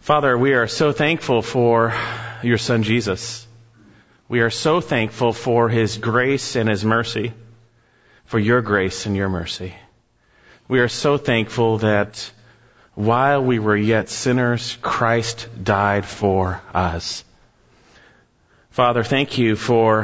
Father, we are so thankful for your Son Jesus. We are so thankful for his grace and his mercy, for your grace and your mercy. We are so thankful that while we were yet sinners, Christ died for us. Father, thank you for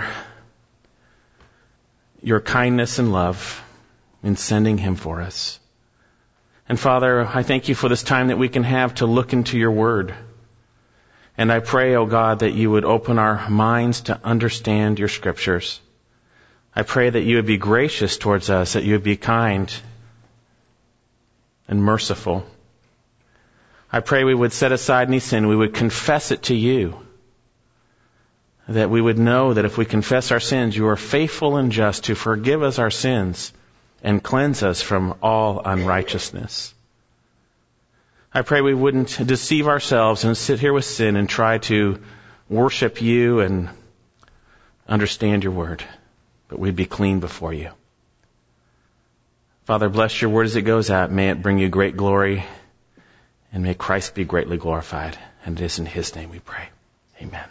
your kindness and love in sending him for us. And Father, I thank you for this time that we can have to look into your word. And I pray, O God, that you would open our minds to understand your scriptures. I pray that you would be gracious towards us, that you would be kind and merciful. I pray we would set aside any sin, we would confess it to you, that we would know that if we confess our sins, you are faithful and just to forgive us our sins and cleanse us from all unrighteousness. I pray we wouldn't deceive ourselves and sit here with sin and try to worship you and understand your word, but we'd be clean before you. Father, bless your word as it goes out. May it bring you great glory, and may Christ be greatly glorified. And it is in his name we pray. Amen.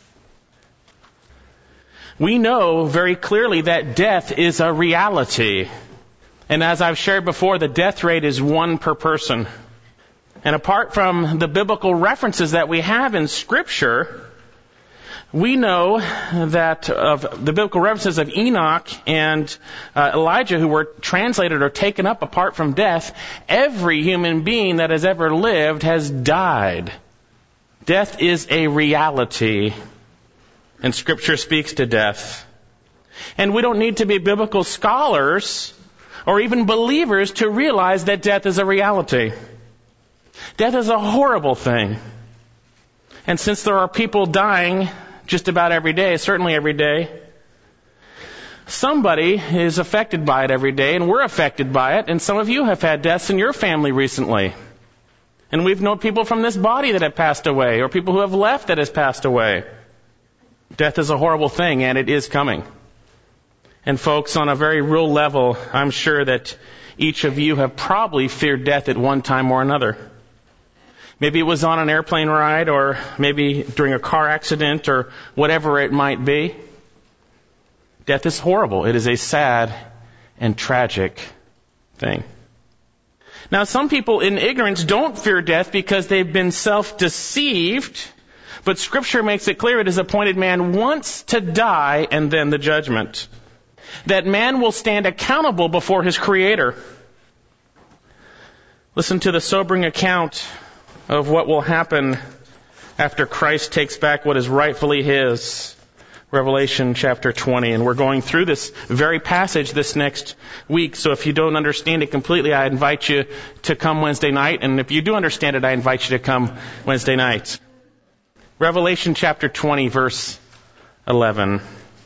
We know very clearly that death is a reality. And as I've shared before, the death rate is 1 per person. And apart from the biblical references that we have in Scripture, we know that of the biblical references of Enoch and Elijah, who were translated or taken up apart from death, every human being that has ever lived has died. Death is a reality, and Scripture speaks to death. And we don't need to be biblical scholars or even believers to realize that death is a reality. Death is a horrible thing. And since there are people dying just about every day, certainly every day, somebody is affected by it every day, and we're affected by it. And some of you have had deaths in your family recently. And we've known people from this body that have passed away, or people who have left that has passed away. Death is a horrible thing, and it is coming. And folks, on a very real level, I'm sure that each of you have probably feared death at one time or another. Maybe it was on an airplane ride, or maybe during a car accident, or whatever it might be. Death is horrible. It is a sad and tragic thing. Now, some people in ignorance don't fear death because they've been self-deceived, but Scripture makes it clear it is appointed man once to die and then the judgment. That man will stand accountable before his Creator. Listen to the sobering account of what will happen after Christ takes back what is rightfully his. Revelation chapter 20. And we're going through this very passage this next week. So if you don't understand it completely, I invite you to come Wednesday night. And if you do understand it, I invite you to come Wednesday night. Revelation chapter 20, verse 11.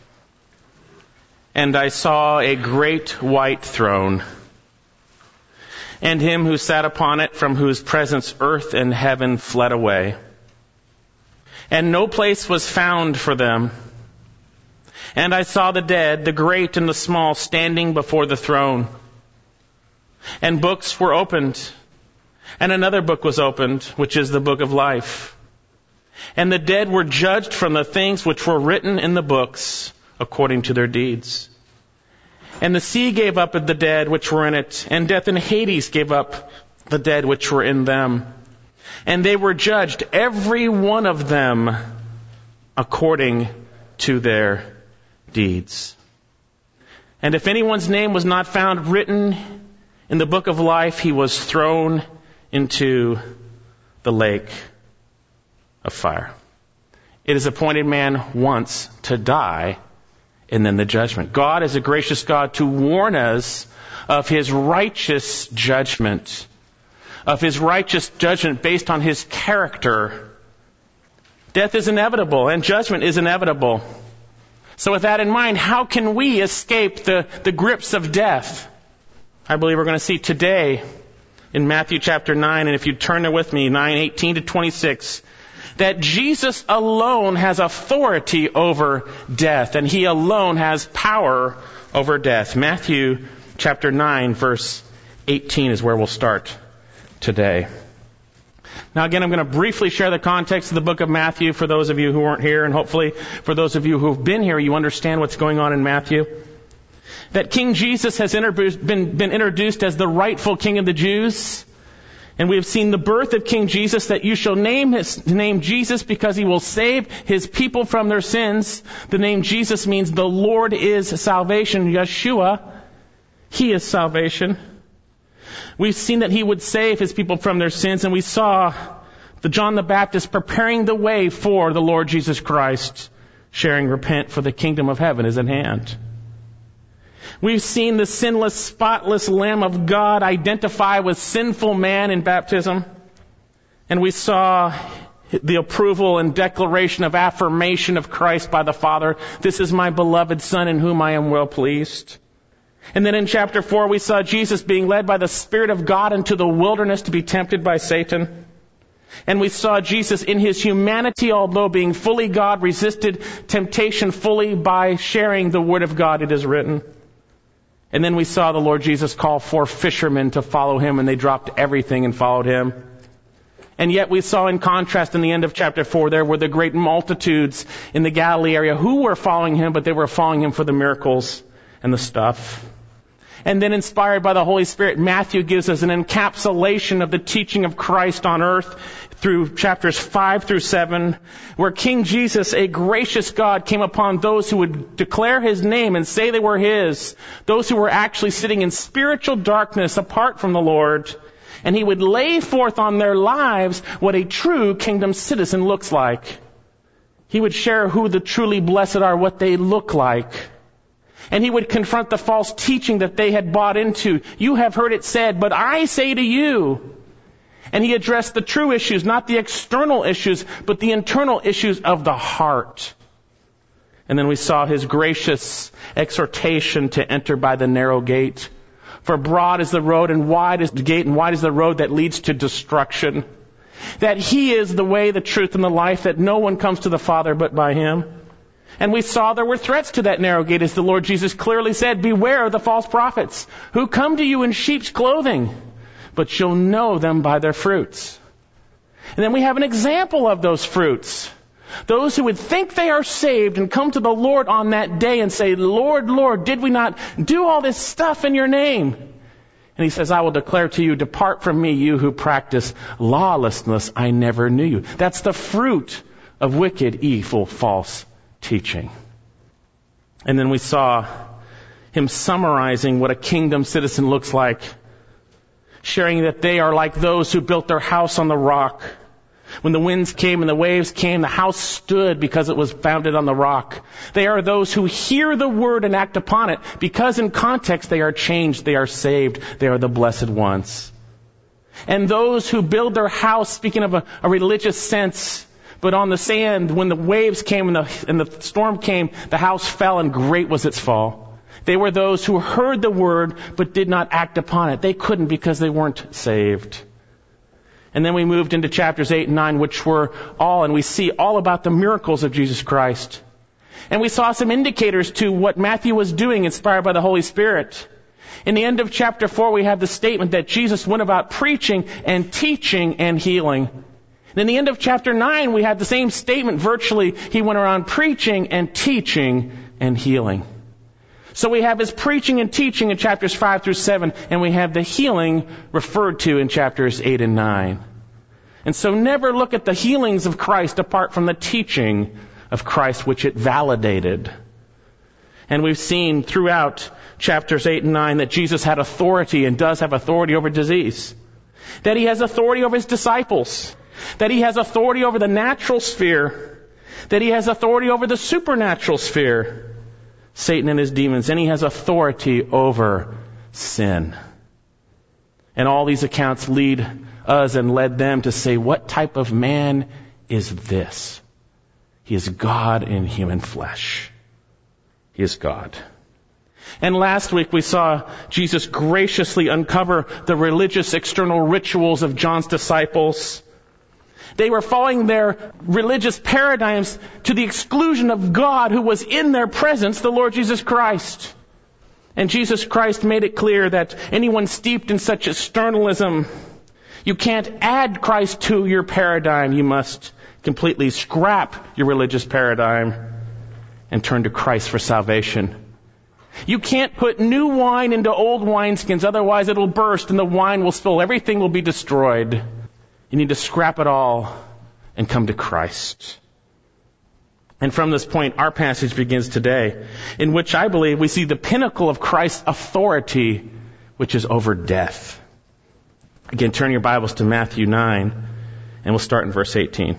And I saw a great white throne, and him who sat upon it, from whose presence earth and heaven fled away. And no place was found for them. And I saw the dead, the great and the small, standing before the throne. And books were opened. And another book was opened, which is the book of life. And the dead were judged from the things which were written in the books, according to their deeds. And the sea gave up the dead which were in it, and death and Hades gave up the dead which were in them. And they were judged, every one of them, according to their deeds. And if anyone's name was not found written in the book of life, he was thrown into the lake of fire. It is appointed man once to die, and then the judgment. God is a gracious God to warn us of his righteous judgment, based on his character. Death is inevitable, and judgment is inevitable. So with that in mind, how can we escape the grips of death? I believe we're going to see today in Matthew chapter 9, and if you turn there with me, 9:18 to 26, that Jesus alone has authority over death, and he alone has power over death. Matthew chapter 9, verse 18 is where we'll start today. Now again, I'm going to briefly share the context of the book of Matthew for those of you who weren't here, and hopefully for those of you who have been here, you understand what's going on in Matthew. That King Jesus has been introduced as the rightful King of the Jews. And we have seen the birth of King Jesus, that you shall name his name Jesus because he will save his people from their sins. The name Jesus means the Lord is salvation. Yeshua, he is salvation. We've seen that he would save his people from their sins, and we saw John the Baptist preparing the way for the Lord Jesus Christ, sharing, repent, for the kingdom of heaven is at hand. We've seen the sinless, spotless Lamb of God identify with sinful man in baptism. And we saw the approval and declaration of affirmation of Christ by the Father. This is my beloved Son in whom I am well pleased. And then in chapter 4, we saw Jesus being led by the Spirit of God into the wilderness to be tempted by Satan. And we saw Jesus in his humanity, although being fully God, resisted temptation fully by sharing the Word of God, it is written. And then we saw the Lord Jesus call 4 fishermen to follow him, and they dropped everything and followed him. And yet we saw in contrast in the end of chapter 4, there were the great multitudes in the Galilee area who were following him, but they were following him for the miracles and the stuff. And then inspired by the Holy Spirit, Matthew gives us an encapsulation of the teaching of Christ on earth through chapters 5 through 7, where King Jesus, a gracious God, came upon those who would declare his name and say they were his, those who were actually sitting in spiritual darkness apart from the Lord. And he would lay forth on their lives what a true kingdom citizen looks like. He would share who the truly blessed are, what they look like. And he would confront the false teaching that they had bought into. You have heard it said, but I say to you. And he addressed the true issues, not the external issues, but the internal issues of the heart. And then we saw his gracious exhortation to enter by the narrow gate. For broad is the road and wide is the gate and wide is the road that leads to destruction. That he is the way, the truth, and the life, that no one comes to the Father but by him. And we saw there were threats to that narrow gate, as the Lord Jesus clearly said, beware of the false prophets who come to you in sheep's clothing, but you'll know them by their fruits. And then we have an example of those fruits. Those who would think they are saved and come to the Lord on that day and say, Lord, Lord, did we not do all this stuff in your name? And he says, I will declare to you, depart from me, you who practice lawlessness, I never knew you. That's the fruit of wicked, evil, false teaching. And then we saw him summarizing what a kingdom citizen looks like, sharing that they are like those who built their house on the rock. When the winds came and the waves came, the house stood because it was founded on the rock. They are those who hear the word and act upon it, because in context they are changed, they are saved, they are the blessed ones. And those who build their house, speaking of a religious sense, but on the sand, when the waves came and the storm came, the house fell and great was its fall. They were those who heard the word but did not act upon it. They couldn't because they weren't saved. And then we moved into chapters 8 and 9, which were and we see all about the miracles of Jesus Christ. And we saw some indicators to what Matthew was doing, inspired by the Holy Spirit. In the end of chapter 4, we have the statement that Jesus went about preaching and teaching and healing. And in the end of chapter 9, we have the same statement virtually. He went around preaching and teaching and healing. So we have his preaching and teaching in chapters 5 through 7, and we have the healing referred to in chapters 8 and 9. And so never look at the healings of Christ apart from the teaching of Christ, which it validated. And we've seen throughout chapters 8 and 9 that Jesus had authority and does have authority over disease. That he has authority over his disciples. That he has authority over the natural sphere. That he has authority over the supernatural sphere. Satan and his demons. And he has authority over sin. And all these accounts lead us and led them to say, what type of man is this? He is God in human flesh. He is God. And last week we saw Jesus graciously uncover the religious external rituals of John's disciples. They were following their religious paradigms to the exclusion of God, who was in their presence, the Lord Jesus Christ. And Jesus Christ made it clear that anyone steeped in such externalism You can't add Christ to your paradigm. You must completely scrap your religious paradigm and turn to Christ for salvation. You can't put new wine into old wineskins, otherwise it'll burst and the wine will spill. Everything will be destroyed. You need to scrap it all and come to Christ. And from this point, our passage begins today, in which I believe we see the pinnacle of Christ's authority, which is over death. Again, turn your Bibles to Matthew 9, and we'll start in verse 18.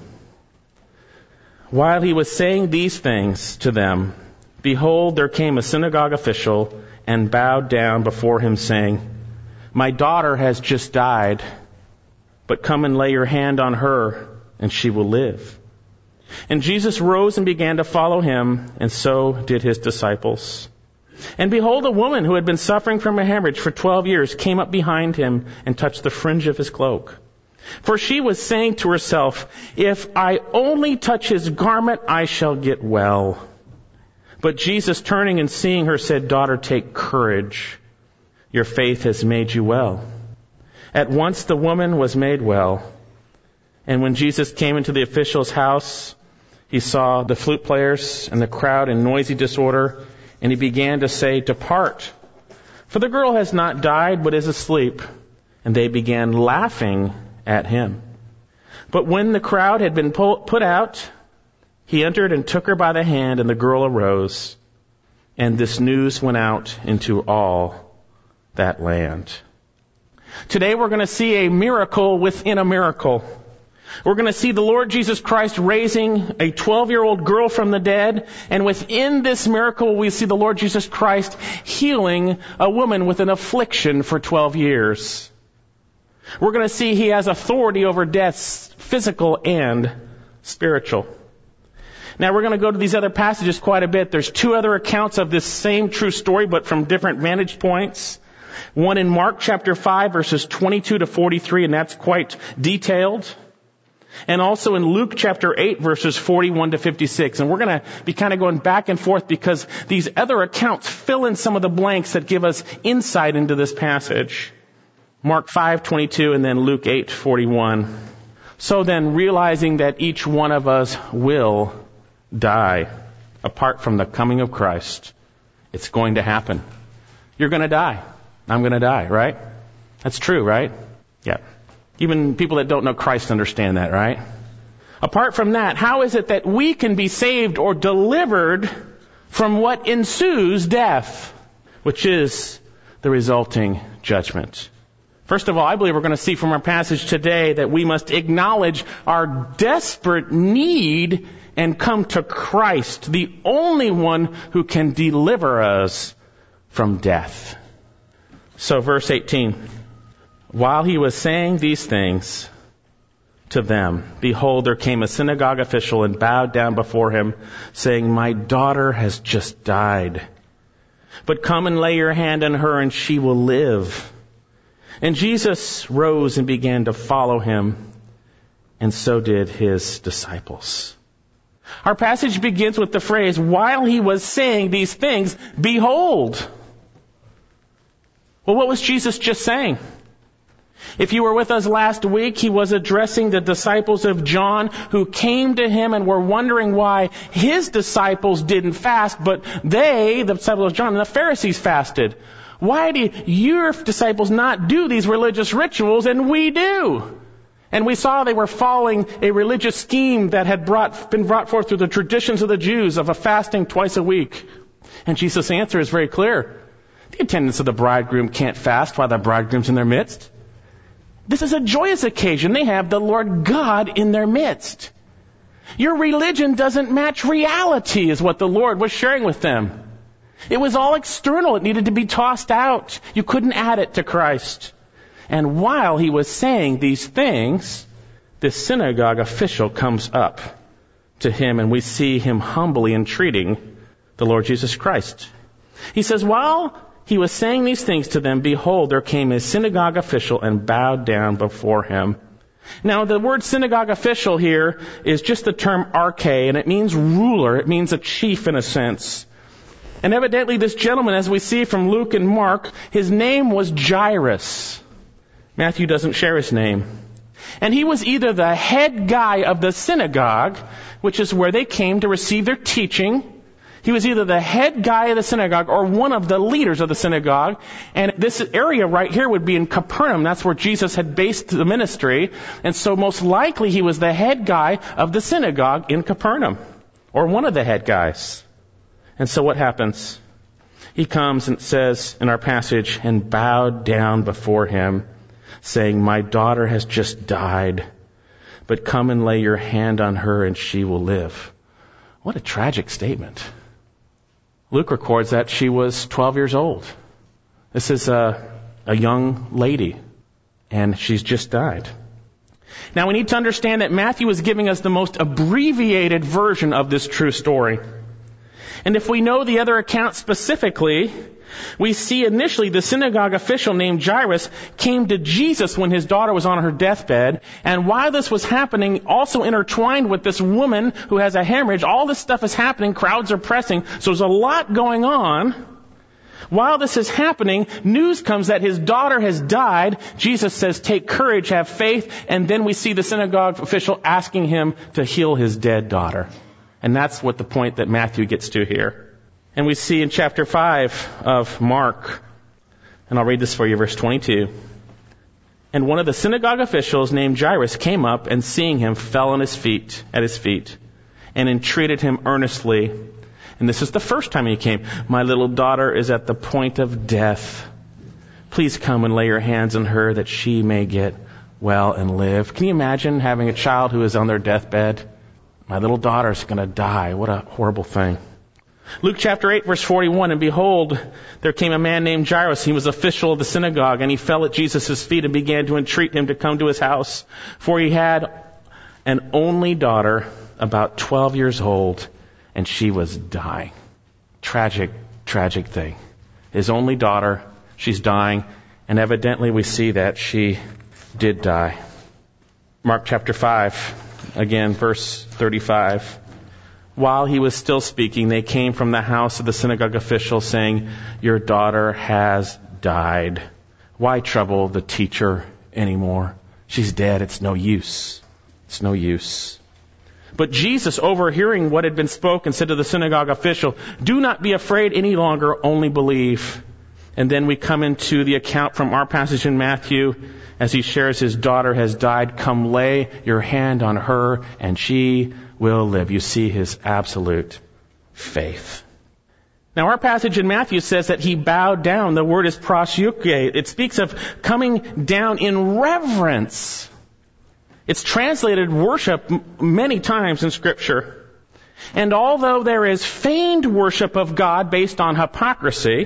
While he was saying these things to them, behold, there came a synagogue official and bowed down before him, saying, "My daughter has just died, but come and lay your hand on her, and she will live." And Jesus rose and began to follow him, and so did his disciples. And behold, a woman who had been suffering from a hemorrhage for 12 years came up behind him and touched the fringe of his cloak. For she was saying to herself, "If I only touch his garment, I shall get well." But Jesus, turning and seeing her, said, "Daughter, take courage. Your faith has made you well." At once the woman was made well. And when Jesus came into the official's house, he saw the flute players and the crowd in noisy disorder, and he began to say, "Depart, for the girl has not died, but is asleep." And they began laughing at him. But when the crowd had been put out, he entered and took her by the hand, and the girl arose. And this news went out into all that land. Today we're going to see a miracle within a miracle. We're going to see the Lord Jesus Christ raising a 12-year-old girl from the dead. And within this miracle, we see the Lord Jesus Christ healing a woman with an affliction for 12 years. We're going to see he has authority over death, physical and spiritual. Now we're going to go to these other passages quite a bit. There's two other accounts of this same true story, but from different vantage points. One in Mark chapter 5, verses 22 to 43, and that's quite detailed. And also in Luke chapter 8, verses 41 to 56. And we're going to be kind of going back and forth because these other accounts fill in some of the blanks that give us insight into this passage. Mark 5:22 and then Luke 8:41. So then, realizing that each one of us will die apart from the coming of Christ, it's going to happen. You're going to die. I'm going to die, right? That's true, right? Yeah. Even people that don't know Christ understand that, right? Apart from that, how is it that we can be saved or delivered from what ensues death, which is the resulting judgment? First of all, I believe we're going to see from our passage today that we must acknowledge our desperate need and come to Christ, the only one who can deliver us from death. So verse 18, while he was saying these things to them, behold, there came a synagogue official and bowed down before him, saying, "My daughter has just died, but come and lay your hand on her and she will live." And Jesus rose and began to follow him, and so did his disciples. Our passage begins with the phrase, while he was saying these things, behold. Well, what was Jesus just saying? If you were with us last week, he was addressing the disciples of John who came to him and were wondering why his disciples didn't fast, but they, the disciples of John, and the Pharisees fasted. Why do your disciples not do these religious rituals and we do? And we saw they were following a religious scheme that had been brought forth through the traditions of the Jews of a fasting twice a week. And Jesus' answer is very clear. The attendants of the bridegroom can't fast while the bridegroom's in their midst. This is a joyous occasion. They have the Lord God in their midst. Your religion doesn't match reality, is what the Lord was sharing with them. It was all external. It needed to be tossed out. You couldn't add it to Christ. And while he was saying these things, this synagogue official comes up to him, and we see him humbly entreating the Lord Jesus Christ. He says, while he was saying these things to them, behold, there came a synagogue official and bowed down before him. Now, the word synagogue official here is just the term arche, and it means ruler. It means a chief in a sense. And evidently this gentleman, as we see from Luke and Mark, his name was Jairus. Matthew doesn't share his name. And he was either the head guy of the synagogue, which is where they came to receive their teaching. He was either the head guy of the synagogue or one of the leaders of the synagogue. And this area right here would be in Capernaum. That's where Jesus had based the ministry. And so most likely he was the head guy of the synagogue in Capernaum, or one of the head guys. And so what happens? He comes and says in our passage, and bowed down before him, saying, "My daughter has just died, but come and lay your hand on her and she will live." What a tragic statement. Luke records that she was 12 years old. This is a young lady, and she's just died. Now we need to understand that Matthew is giving us the most abbreviated version of this true story. And if we know the other account specifically, we see initially the synagogue official named Jairus came to Jesus when his daughter was on her deathbed. And while this was happening, also intertwined with this woman who has a hemorrhage, all this stuff is happening, crowds are pressing, so there's a lot going on. While this is happening, news comes that his daughter has died. Jesus says, "Take courage, have faith." And then we see the synagogue official asking him to heal his dead daughter. And that's what the point that Matthew gets to here. And we see in chapter 5 of Mark, and I'll read this for you, verse 22. "And one of the synagogue officials named Jairus came up, and seeing him, fell at his feet, and entreated him earnestly." And this is the first time he came. "My little daughter is at the point of death. Please come and lay your hands on her that she may get well and live." Can you imagine having a child who is on their deathbed? My little daughter's going to die. What a horrible thing. Luke chapter 8, verse 41, "And behold, there came a man named Jairus. He was official of the synagogue, and he fell at Jesus' feet and began to entreat him to come to his house. For he had an only daughter, about 12 years old, and she was dying." Tragic, tragic thing. His only daughter, she's dying, and evidently we see that she did die. Mark chapter 5, again, verse 35. "While he was still speaking, they came from the house of the synagogue official, saying, 'Your daughter has died. Why trouble the teacher anymore? She's dead. It's no use. It's no use.' But Jesus, overhearing what had been spoken, said to the synagogue official, 'Do not be afraid any longer, only believe.'" And then we come into the account from our passage in Matthew as he shares his daughter has died. "Come lay your hand on her and she will live." You see his absolute faith. Now our passage in Matthew says that he bowed down. The word is proseuche. It speaks of coming down in reverence. It's translated worship many times in Scripture. And although there is feigned worship of God based on hypocrisy,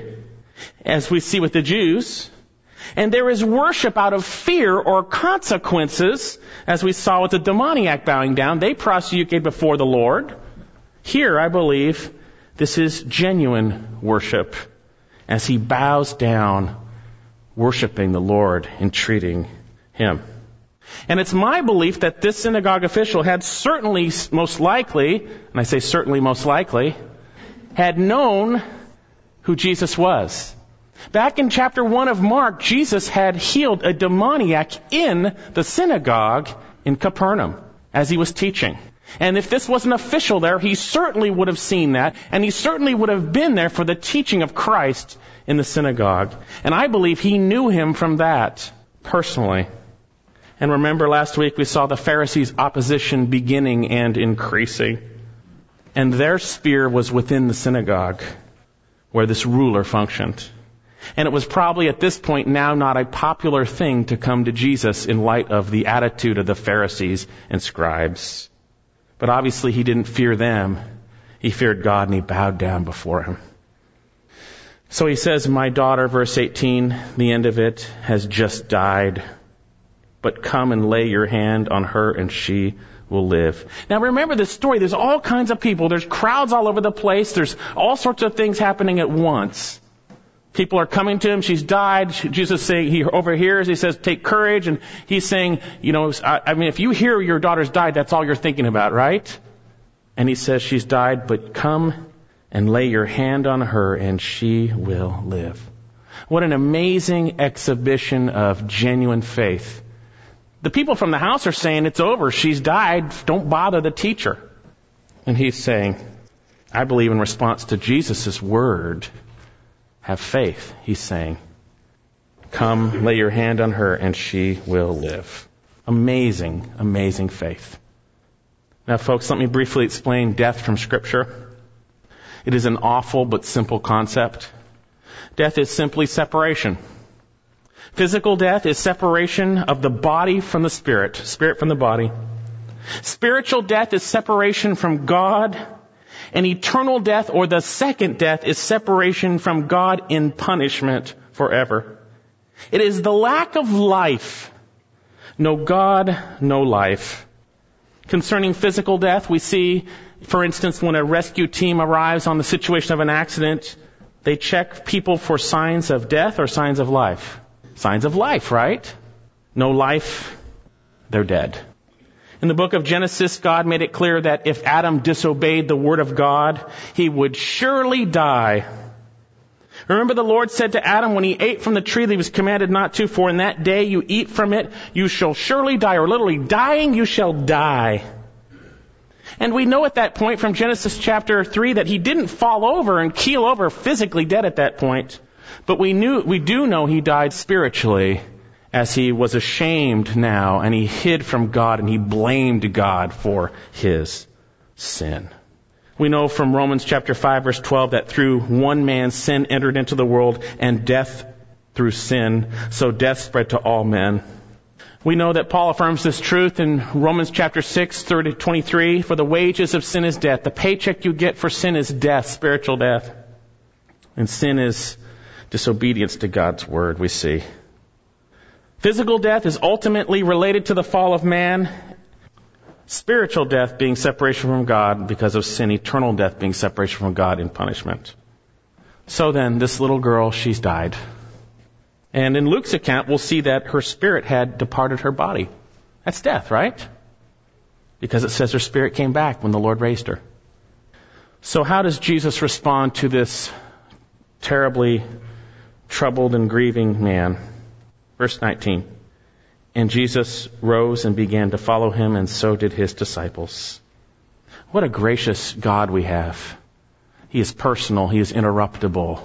as we see with the Jews, and there is worship out of fear or consequences, as we saw with the demoniac bowing down, they proseuched before the Lord. Here, I believe, this is genuine worship, as he bows down, worshiping the Lord, entreating him. And it's my belief that this synagogue official had certainly, most likely, and I say certainly most likely, had known who Jesus was. Back in chapter 1 of Mark, Jesus had healed a demoniac in the synagogue in Capernaum as he was teaching. And if this was an official there, he certainly would have seen that, and he certainly would have been there for the teaching of Christ in the synagogue. And I believe he knew him from that personally. And remember last week we saw the Pharisees' opposition beginning and increasing. And their sphere was within the synagogue where this ruler functioned. And it was probably at this point now not a popular thing to come to Jesus in light of the attitude of the Pharisees and scribes. But obviously he didn't fear them. He feared God, and he bowed down before him. So he says, "My daughter," verse 18, the end of it, "has just died. But come and lay your hand on her and she will live." Now remember this story. There's all kinds of people. There's crowds all over the place. There's all sorts of things happening at once. People are coming to him. She's died. Jesus saying, he overhears. He says, "Take courage." And he's saying, if you hear your daughter's died, that's all you're thinking about, right? And he says, "She's died, but come and lay your hand on her and she will live." What an amazing exhibition of genuine faith. The people from the house are saying, it's over, she's died, don't bother the teacher. And he's saying, I believe in response to Jesus' word, have faith. He's saying, come, lay your hand on her, and she will live. Amazing, amazing faith. Now, folks, let me briefly explain death from Scripture. It is an awful but simple concept. Death is simply separation. Physical death is separation of the body from the spirit from the body. Spiritual death is separation from God. And eternal death, or the second death, is separation from God in punishment forever. It is the lack of life. No God, no life. Concerning physical death, we see, for instance, when a rescue team arrives on the situation of an accident, they check people for signs of death or signs of life. Signs of life, right? No life, they're dead. In the book of Genesis, God made it clear that if Adam disobeyed the word of God, he would surely die. Remember, the Lord said to Adam when he ate from the tree that he was commanded not to, for in that day you eat from it, you shall surely die, or literally dying, you shall die. And we know at that point from Genesis chapter 3 that he didn't fall over and keel over physically dead at that point. But we do know he died spiritually, as he was ashamed now, and he hid from God, and he blamed God for his sin. We know from Romans chapter 5, verse 12, that through one man sin entered into the world, and death through sin, so death spread to all men. We know that Paul affirms this truth in Romans chapter 6, 23, for the wages of sin is death. The paycheck you get for sin is death, spiritual death. And sin is disobedience to God's word, we see. Physical death is ultimately related to the fall of man. Spiritual death being separation from God because of sin. Eternal death being separation from God in punishment. So then, this little girl, she's died. And in Luke's account, we'll see that her spirit had departed her body. That's death, right? Because it says her spirit came back when the Lord raised her. So how does Jesus respond to this terribly troubled and grieving man? Verse 19. And Jesus rose and began to follow him, and so did his disciples. What a gracious God we have. He is personal. He is interruptible.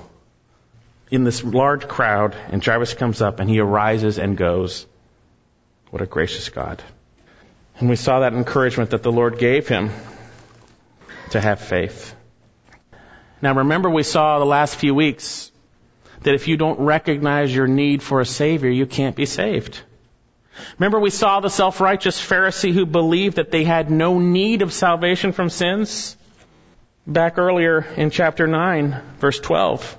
In this large crowd, and Jairus comes up, and he arises and goes. What a gracious God. And we saw that encouragement that the Lord gave him to have faith. Now remember, we saw the last few weeks that if you don't recognize your need for a Savior, you can't be saved. Remember, we saw the self-righteous Pharisee who believed that they had no need of salvation from sins? Back earlier in chapter 9, verse 12.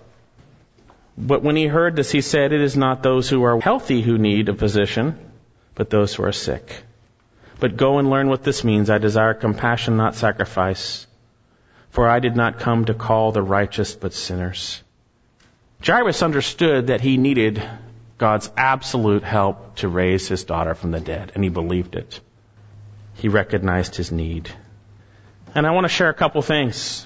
But when he heard this, he said, it is not those who are healthy who need a physician, but those who are sick. But go and learn what this means. I desire compassion, not sacrifice. For I did not come to call the righteous, but sinners. Jairus understood that he needed God's absolute help to raise his daughter from the dead, and he believed it. He recognized his need. And I want to share a couple things.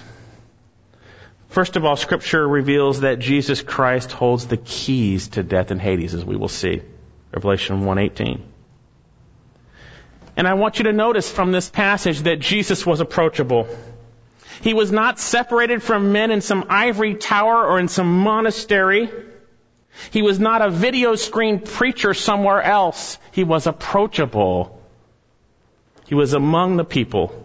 First of all, Scripture reveals that Jesus Christ holds the keys to death and Hades, as we will see. Revelation 1:18. And I want you to notice from this passage that Jesus was approachable. He was not separated from men in some ivory tower or in some monastery. He was not a video screen preacher somewhere else. He was approachable. He was among the people.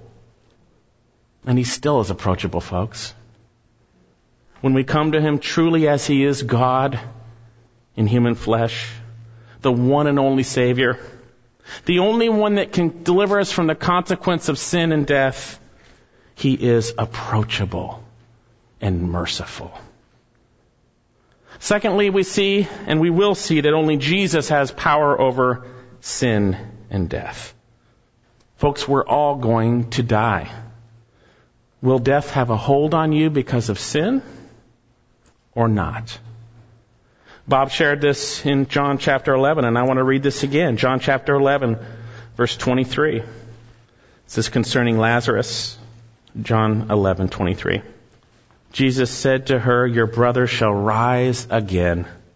And he still is approachable, folks. When we come to him truly as he is God in human flesh, the one and only Savior, the only one that can deliver us from the consequence of sin and death, he is approachable and merciful. Secondly, we see, and we will see, that only Jesus has power over sin and death. Folks, we're all going to die. Will death have a hold on you because of sin or not? Bob shared this in John chapter 11, and I want to read this again. John chapter 11, verse 23. This is concerning Lazarus. John 11:23. Jesus said to her, your brother shall rise again.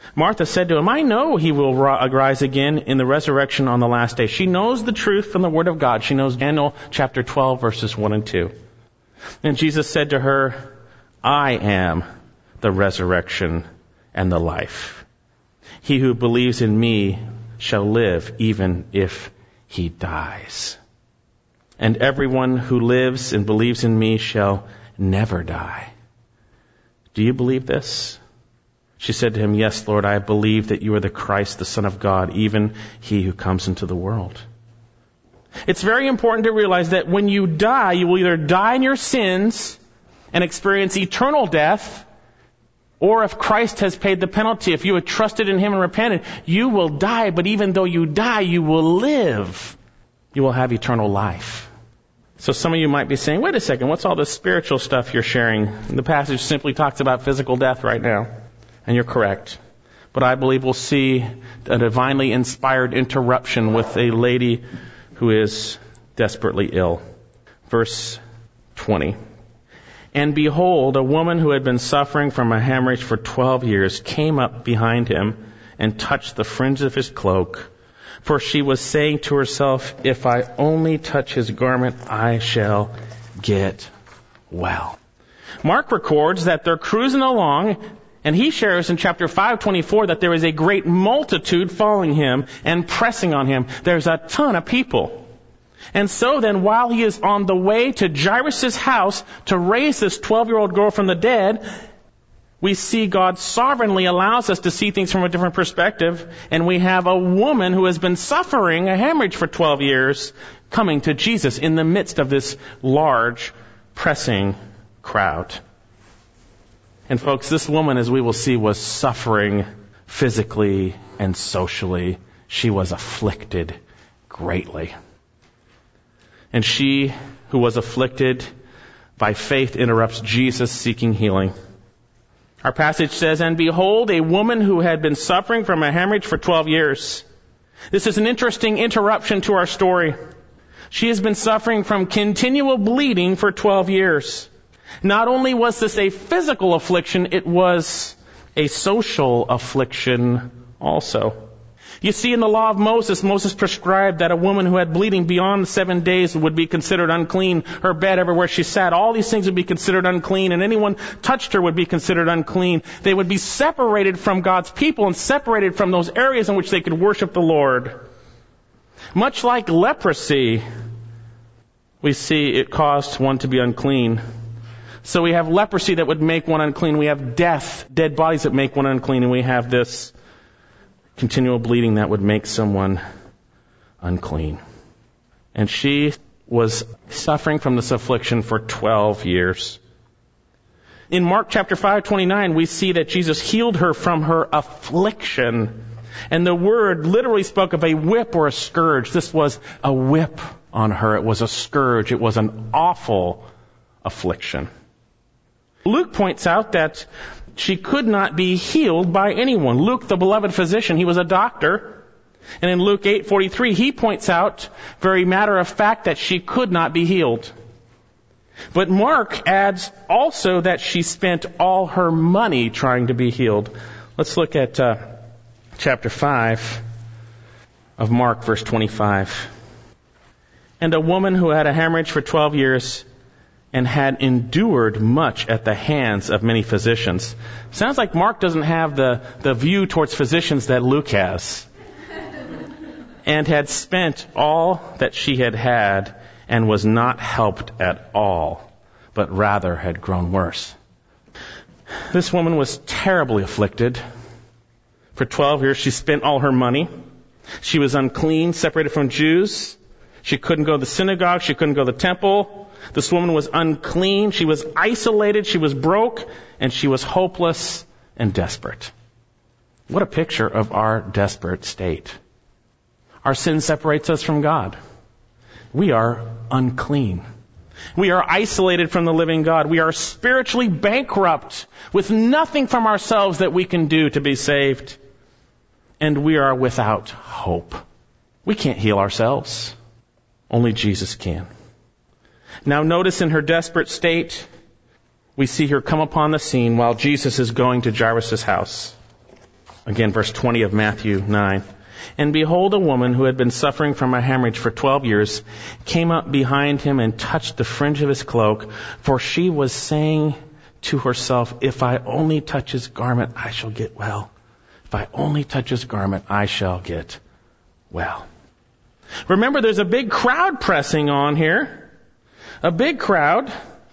Martha said to him, I know he will rise again in the resurrection on the last day. She knows the truth from the Word of God. She knows Daniel chapter 12, verses 1 and 2. And Jesus said to her, I am the resurrection and the life. He who believes in me shall live even if he dies. And everyone who lives and believes in me shall never die. Do you believe this? She said to him, Yes, Lord, I believe that you are the Christ, the Son of God, even he who comes into the world. It's very important to realize that when you die, you will either die in your sins and experience eternal death, or if Christ has paid the penalty, if you have trusted in him and repented, you will die, but even though you die, you will live. You will have eternal life. So some of you might be saying, wait a second, what's all this spiritual stuff you're sharing? The passage simply talks about physical death right now. And you're correct. But I believe we'll see a divinely inspired interruption with a lady who is desperately ill. Verse 20. And behold, a woman who had been suffering from a hemorrhage for 12 years came up behind him and touched the fringe of his cloak. For she was saying to herself, if I only touch his garment, I shall get well. Mark records that they're cruising along, and he shares in chapter 5:24 that there is a great multitude following him and pressing on him. There's a ton of people. And so then, while he is on the way to Jairus' house to raise this 12-year-old girl from the dead, we see God sovereignly allows us to see things from a different perspective. And we have a woman who has been suffering a hemorrhage for 12 years coming to Jesus in the midst of this large, pressing crowd. And folks, this woman, as we will see, was suffering physically and socially. She was afflicted greatly. And she who was afflicted by faith interrupts Jesus seeking healing. Our passage says, and behold, a woman who had been suffering from a hemorrhage for 12 years. This is an interesting interruption to our story. She has been suffering from continual bleeding for 12 years. Not only was this a physical affliction, it was a social affliction also. You see, in the law of Moses prescribed that a woman who had bleeding beyond 7 days would be considered unclean. Her bed, everywhere she sat, all these things would be considered unclean, and anyone touched her would be considered unclean. They would be separated from God's people and separated from those areas in which they could worship the Lord. Much like leprosy, we see it caused one to be unclean. So we have leprosy that would make one unclean. We have death, dead bodies that make one unclean. And we have this continual bleeding that would make someone unclean. And she was suffering from this affliction for 12 years. In Mark chapter 5:29, we see that Jesus healed her from her affliction. And the word literally spoke of a whip or a scourge. This was a whip on her. It was a scourge. It was an awful affliction. Luke points out that she could not be healed by anyone. Luke, the beloved physician, he was a doctor. And in Luke 8:43, he points out, very matter of fact, that she could not be healed. But Mark adds also that she spent all her money trying to be healed. Let's look at chapter 5 of Mark, verse 25. And a woman who had a hemorrhage for 12 years and had endured much at the hands of many physicians. Sounds like Mark doesn't have the view towards physicians that Luke has. And had spent all that she had and was not helped at all, but rather had grown worse. This woman was terribly afflicted. For 12 years, she spent all her money. She was unclean, separated from Jews. She couldn't go to the synagogue. She couldn't go to the temple. This woman was unclean. She was isolated. She was broke. And she was hopeless and desperate. What a picture of our desperate state. Our sin separates us from God. We are unclean. We are isolated from the living God. We are spiritually bankrupt with nothing from ourselves that we can do to be saved. And we are without hope. We can't heal ourselves. Only Jesus can. Now notice in her desperate state, we see her come upon the scene while Jesus is going to Jairus' house. Again, verse 20 of Matthew 9. And behold, a woman who had been suffering from a hemorrhage for 12 years came up behind him and touched the fringe of his cloak, for she was saying to herself, if I only touch his garment, I shall get well. If I only touch his garment, I shall get well. Remember, there's a big crowd pressing on here. A big crowd.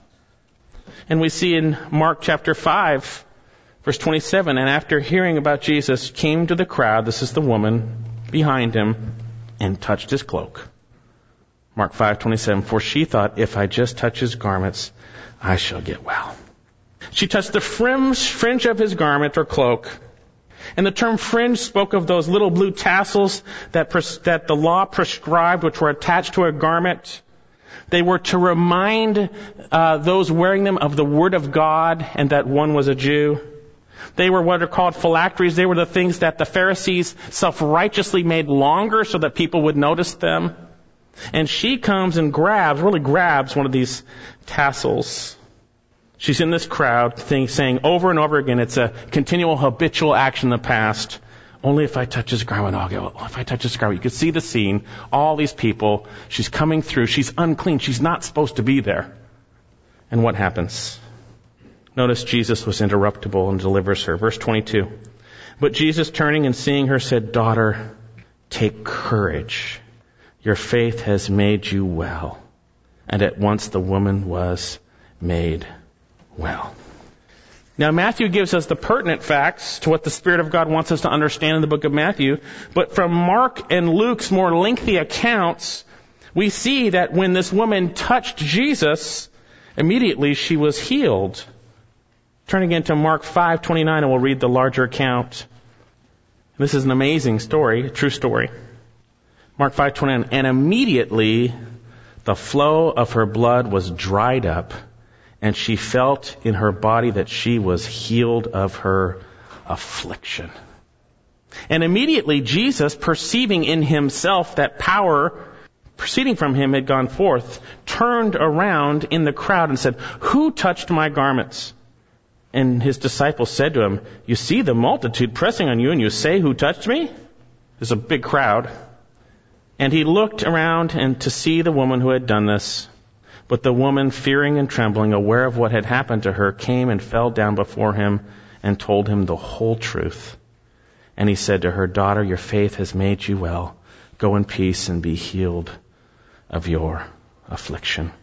And we see in Mark chapter 5, verse 27, and after hearing about Jesus, came to the crowd, this is the woman, behind him, and touched his cloak. Mark 5:27, for she thought, if I just touch his garments, I shall get well. She touched the fringe of his garment or cloak. And the term fringe spoke of those little blue tassels that the law prescribed, which were attached to a garment. They were to remind those wearing them of the Word of God and that one was a Jew. They were what are called phylacteries. They were the things that the Pharisees self-righteously made longer so that people would notice them. And she comes and really grabs one of these tassels. She's in this crowd saying over and over again, it's a continual habitual action in the past. Only if I touch his garment, I'll get well. If I touch his garment, you can see the scene. All these people, she's coming through. She's unclean. She's not supposed to be there. And what happens? Notice Jesus was interruptible and delivers her. Verse 22. But Jesus, turning and seeing her, said, daughter, take courage. Your faith has made you well. And at once the woman was made well. Now, Matthew gives us the pertinent facts to what the Spirit of God wants us to understand in the book of Matthew. But from Mark and Luke's more lengthy accounts, we see that when this woman touched Jesus, immediately she was healed. Turn again to Mark 5:29 and we'll read the larger account. This is an amazing story, a true story. Mark 5:29, and immediately the flow of her blood was dried up, and she felt in her body that she was healed of her affliction. And immediately Jesus, perceiving in himself that power proceeding from him had gone forth, turned around in the crowd and said, who touched my garments? And his disciples said to him, you see the multitude pressing on you, and you say, who touched me? There's a big crowd. And he looked around and to see the woman who had done this. But the woman, fearing and trembling, aware of what had happened to her, came and fell down before him and told him the whole truth. And he said to her, daughter, your faith has made you well. Go in peace and be healed of your affliction.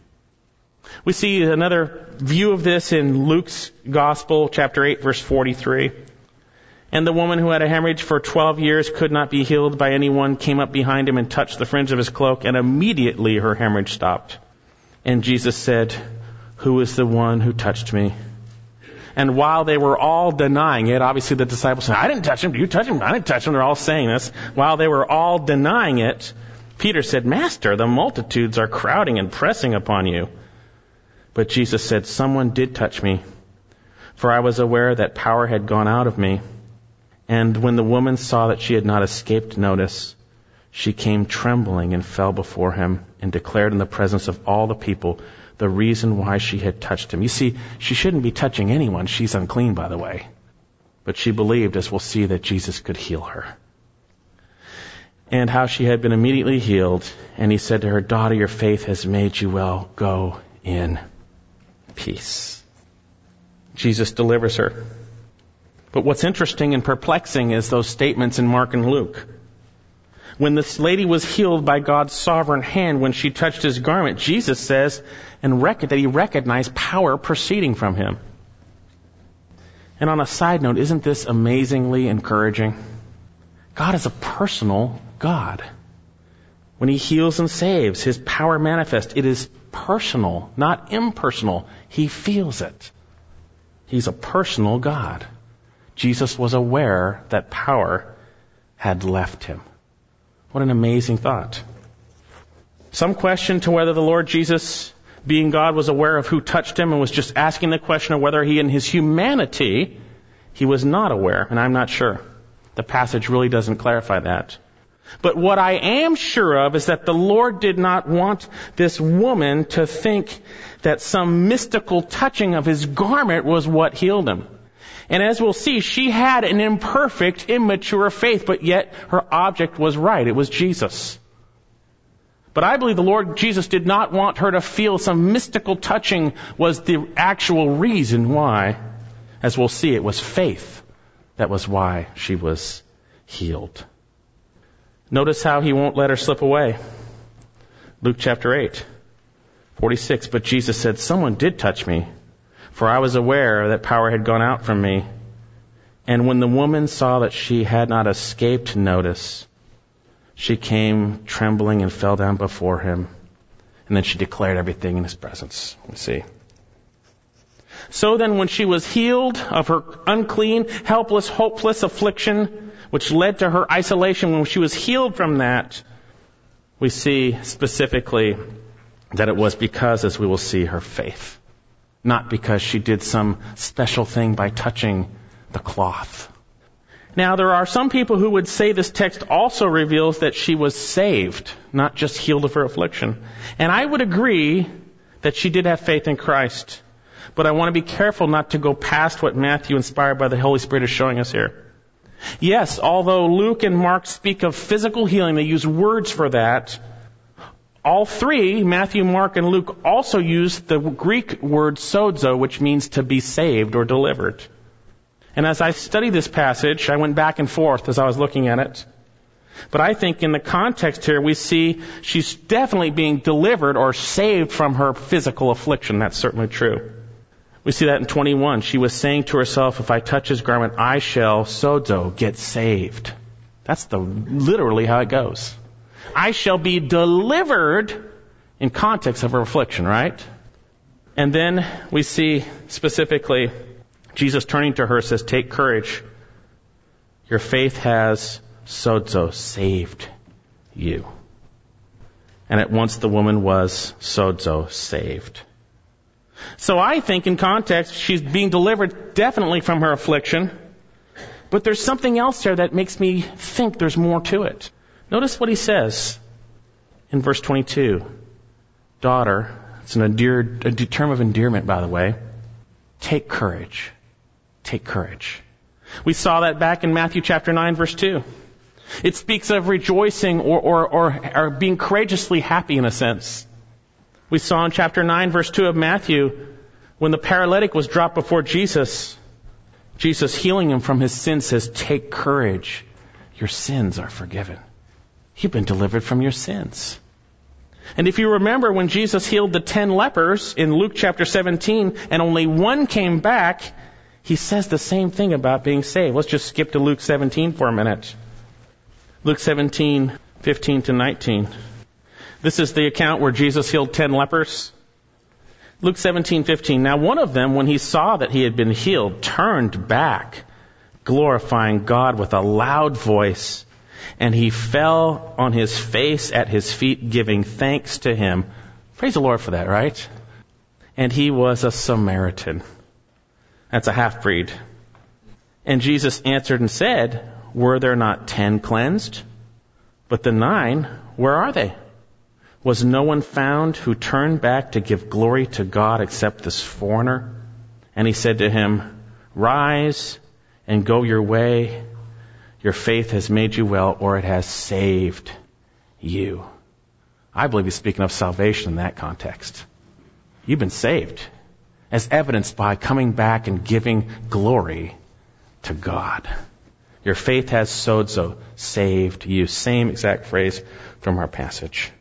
We see another view of this in Luke's Gospel, chapter 8, verse 43. And the woman who had a hemorrhage for 12 years could not be healed by anyone, came up behind him and touched the fringe of his cloak, and immediately her hemorrhage stopped. And Jesus said, who is the one who touched me? And while they were all denying it, obviously the disciples said, I didn't touch him. Did you touch him? I didn't touch him. They're all saying this. While they were all denying it, Peter said, Master, the multitudes are crowding and pressing upon you. But Jesus said, someone did touch me, for I was aware that power had gone out of me. And when the woman saw that she had not escaped notice, she came trembling and fell before him and declared in the presence of all the people the reason why she had touched him. You see, she shouldn't be touching anyone. She's unclean, by the way. But she believed, as we'll see, that Jesus could heal her. And how she had been immediately healed. And he said to her, daughter, your faith has made you well. Go in peace. Jesus delivers her. But what's interesting and perplexing is those statements in Mark and Luke. When this lady was healed by God's sovereign hand, when she touched his garment, Jesus says that he recognized power proceeding from him. And on a side note, isn't this amazingly encouraging? God is a personal God. When he heals and saves, his power manifests. It is personal, not impersonal. He feels it. He's a personal God. Jesus was aware that power had left him. What an amazing thought. Some question to whether the Lord Jesus, being God, was aware of who touched him and was just asking the question of whether he in his humanity, he was not aware. And I'm not sure. The passage really doesn't clarify that. But what I am sure of is that the Lord did not want this woman to think that some mystical touching of his garment was what healed him. And as we'll see, she had an imperfect, immature faith, but yet her object was right. It was Jesus. But I believe the Lord Jesus did not want her to feel some mystical touching was the actual reason why. As we'll see, it was faith. That was why she was healed. Notice how he won't let her slip away. Luke chapter 8, 46. But Jesus said, someone did touch me, for I was aware that power had gone out from me. And when the woman saw that she had not escaped notice, she came trembling and fell down before him. And then she declared everything in his presence. We see. So then when she was healed of her unclean, helpless, hopeless affliction, which led to her isolation, when she was healed from that, we see specifically that it was because, as we will see, her faith. Not because she did some special thing by touching the cloth. Now, there are some people who would say this text also reveals that she was saved, not just healed of her affliction. And I would agree that she did have faith in Christ. But I want to be careful not to go past what Matthew, inspired by the Holy Spirit, is showing us here. Yes, although Luke and Mark speak of physical healing, they use words for that. All three, Matthew, Mark, and Luke, also use the Greek word sozo, which means to be saved or delivered. And as I studied this passage, I went back and forth as I was looking at it. But I think in the context here, we see she's definitely being delivered or saved from her physical affliction. That's certainly true. We see that in 21. She was saying to herself, if I touch his garment, I shall, sozo, get saved. That's literally how it goes. I shall be delivered in context of her affliction, right? And then we see specifically Jesus turning to her says, take courage. Your faith has, sozo, saved you. And at once the woman was, sozo, saved. So I think in context, she's being delivered definitely from her affliction. But there's something else there that makes me think there's more to it. Notice what he says in verse 22. Daughter, it's a term of endearment, by the way. Take courage. Take courage. We saw that back in Matthew chapter 9, verse 2. It speaks of rejoicing or being courageously happy in a sense. We saw in chapter 9, verse 2 of Matthew, when the paralytic was dropped before Jesus, Jesus healing him from his sins says, take courage. Your sins are forgiven. You've been delivered from your sins. And if you remember when Jesus healed the 10 lepers in Luke chapter 17 and only one came back, he says the same thing about being saved. Let's just skip to Luke 17 for a minute. Luke 17, 15 to 19. This is the account where Jesus healed 10 lepers. Luke 17, 15. Now one of them, when he saw that he had been healed, turned back, glorifying God with a loud voice. And he fell on his face at his feet, giving thanks to him. Praise the Lord for that, right? And he was a Samaritan. That's a half-breed. And Jesus answered and said, were there not 10 cleansed? But the 9, where are they? Was no one found who turned back to give glory to God except this foreigner? And he said to him, rise and go your way. Your faith has made you well, or it has saved you. I believe he's speaking of salvation in that context. You've been saved, as evidenced by coming back and giving glory to God. Your faith has sozo, saved you. Same exact phrase from our passage.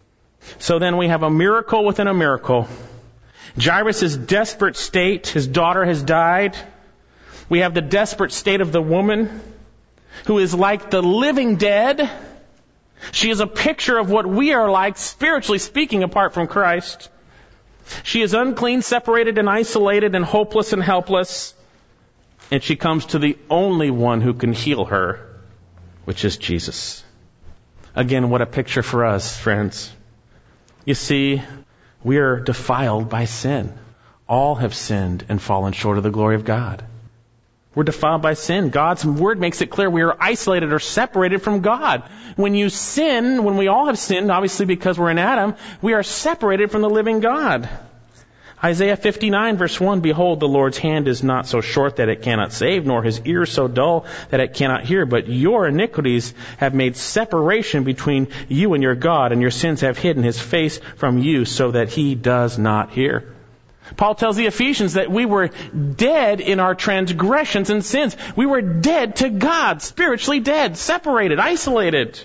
So then we have a miracle within a miracle. Jairus' desperate state, his daughter has died. We have the desperate state of the woman who is like the living dead. She is a picture of what we are like, spiritually speaking, apart from Christ. She is unclean, separated and isolated and hopeless and helpless. And she comes to the only one who can heal her, which is Jesus. Again, what a picture for us, friends. You see, we are defiled by sin. All have sinned and fallen short of the glory of God. We're defiled by sin. God's word makes it clear we are isolated or separated from God. When you sin, when we all have sinned, obviously because we're in Adam, we are separated from the living God. Isaiah 59 verse 1, behold, the Lord's hand is not so short that it cannot save, nor his ear so dull that it cannot hear. But your iniquities have made separation between you and your God, and your sins have hidden his face from you so that he does not hear. Paul tells the Ephesians that we were dead in our transgressions and sins. We were dead to God, spiritually dead, separated, isolated.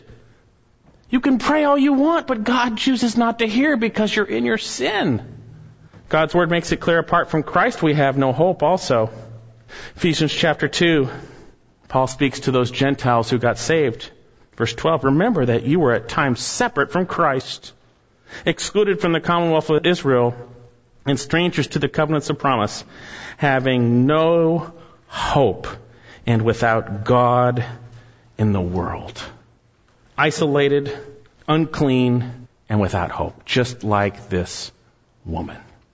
You can pray all you want, but God chooses not to hear because you're in your sin. God's word makes it clear, apart from Christ, we have no hope also. Ephesians chapter 2, Paul speaks to those Gentiles who got saved. Verse 12, remember that you were at times separate from Christ, excluded from the commonwealth of Israel, and strangers to the covenants of promise, having no hope and without God in the world. Isolated, unclean, and without hope, just like this woman.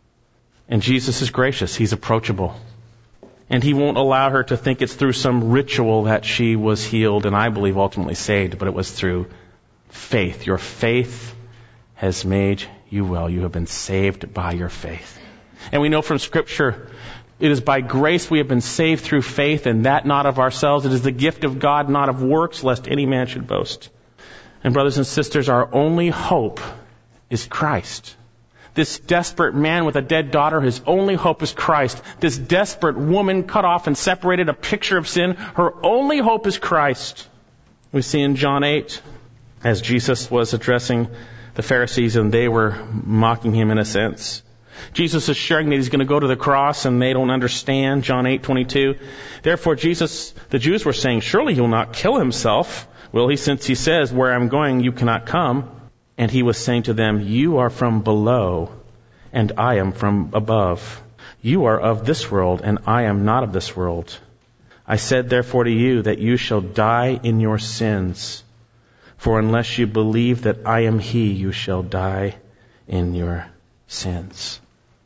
And Jesus is gracious. He's approachable. And he won't allow her to think it's through some ritual that she was healed and I believe ultimately saved, but it was through faith. Your faith has made you well. You have been saved by your faith. And we know from Scripture, it is by grace we have been saved through faith, and that not of ourselves. It is the gift of God, not of works, lest any man should boast. And brothers and sisters, our only hope is Christ. This desperate man with a dead daughter, his only hope is Christ. This desperate woman cut off and separated, a picture of sin, her only hope is Christ. We see in John 8, as Jesus was addressing the Pharisees and they were mocking him in a sense. Jesus is sharing that he's going to go to the cross and they don't understand. John 8:22. Therefore the Jews were saying, surely he'll not kill himself, will he, since he says, where I'm going you cannot come? And he was saying to them, you are from below, and I am from above. You are of this world, and I am not of this world. I said therefore to you that you shall die in your sins. For unless you believe that I am he, you shall die in your sins.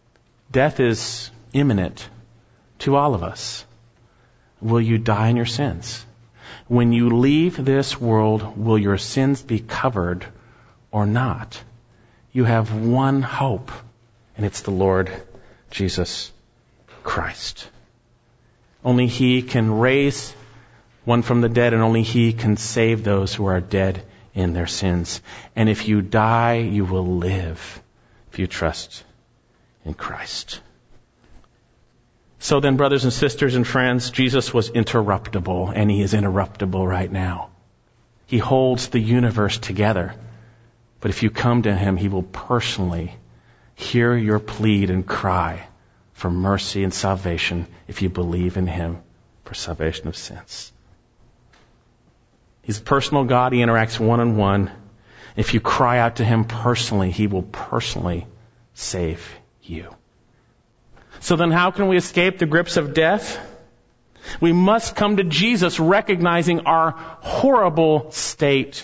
Death is imminent to all of us. Will you die in your sins? When you leave this world, will your sins be covered or not? You have one hope, and it's the Lord Jesus Christ. Only he can raise one from the dead, and only he can save those who are dead in their sins. And if you die, you will live if you trust in Christ. So then, brothers and sisters and friends, Jesus was interruptible, and he is interruptible right now. He holds the universe together. But if you come to him, he will personally hear your plead and cry for mercy and salvation if you believe in him for salvation of sins. He's a personal God. He interacts one-on-one. If you cry out to him personally, he will personally save you. So then how can we escape the grips of death? We must come to Jesus recognizing our horrible state,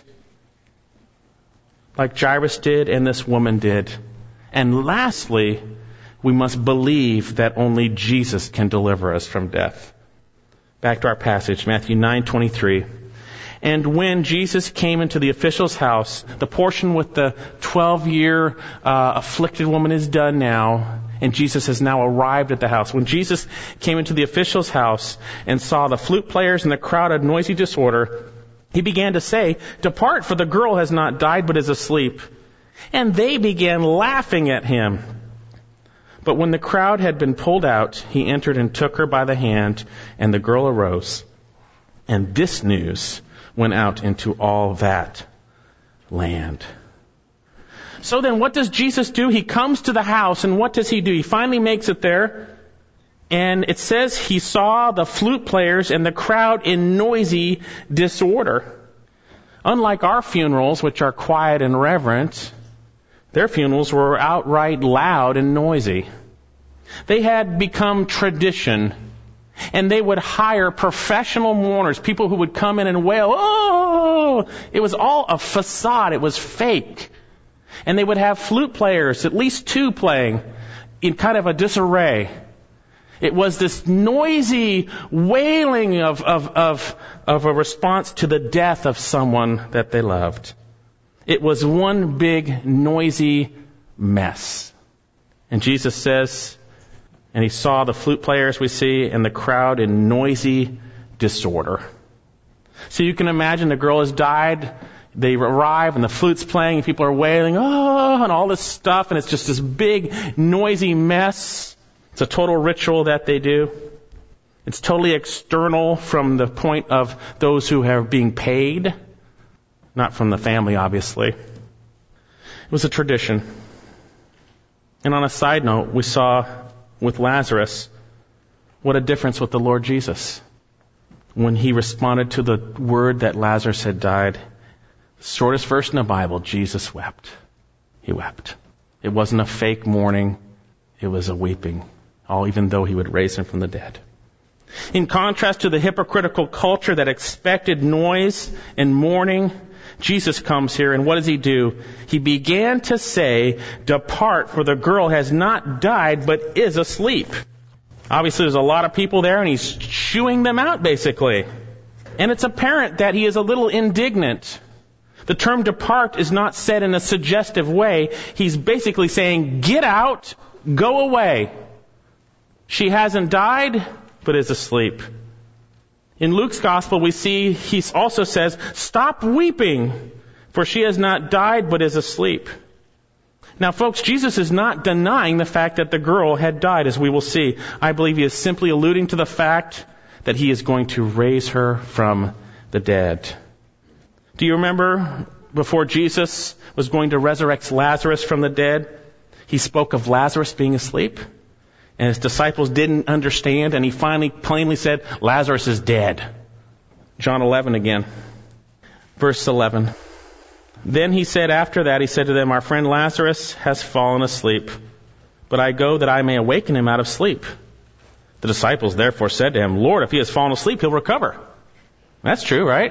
like Jairus did and this woman did. And lastly, we must believe that only Jesus can deliver us from death. Back to our passage, Matthew 9:23. And when Jesus came into the official's house, the portion with the 12-year afflicted woman is done now, and Jesus has now arrived at the house. When Jesus came into the official's house and saw the flute players and the crowd of noisy disorder, he began to say, depart, for the girl has not died but is asleep. And they began laughing at him. But when the crowd had been pulled out, he entered and took her by the hand, and the girl arose. And this news went out into all that land. So then what does Jesus do? He comes to the house, and what does he do? He finally makes it there. And it says he saw the flute players and the crowd in noisy disorder. Unlike our funerals, which are quiet and reverent, their funerals were outright loud and noisy. They had become tradition. And they would hire professional mourners, people who would come in and wail, oh! It was all a facade. It was fake. And they would have flute players, at least two playing, in kind of a disarray. It was this noisy wailing of a response to the death of someone that they loved. It was one big noisy mess. And Jesus says, and he saw the flute players we see and the crowd in noisy disorder. So you can imagine the girl has died. They arrive and the flute's playing and people are wailing, oh, and all this stuff. And it's just this big, noisy mess. It's a total ritual that they do. It's totally external from the point of those who are being paid, not from the family, obviously. It was a tradition. And on a side note, we saw with Lazarus what a difference with the Lord Jesus. When he responded to the word that Lazarus had died, the shortest verse in the Bible, Jesus wept. He wept. It wasn't a fake mourning. It was a weeping, even though he would raise him from the dead. In contrast to the hypocritical culture that expected noise and mourning, Jesus comes here, and what does he do? He began to say, "Depart, for the girl has not died, but is asleep." Obviously, there's a lot of people there, and he's shooing them out, basically. And it's apparent that he is a little indignant. The term depart is not said in a suggestive way. He's basically saying, get out, go away. She hasn't died, but is asleep. In Luke's gospel, we see he also says, stop weeping, for she has not died, but is asleep. Now, folks, Jesus is not denying the fact that the girl had died, as we will see. I believe he is simply alluding to the fact that he is going to raise her from the dead. Do you remember before Jesus was going to resurrect Lazarus from the dead, he spoke of Lazarus being asleep? And his disciples didn't understand, and he finally plainly said, Lazarus is dead. John 11 again, verse 11. Then he said after that, he said to them, our friend Lazarus has fallen asleep, but I go that I may awaken him out of sleep. The disciples therefore said to him, Lord, if he has fallen asleep, he'll recover. That's true, right?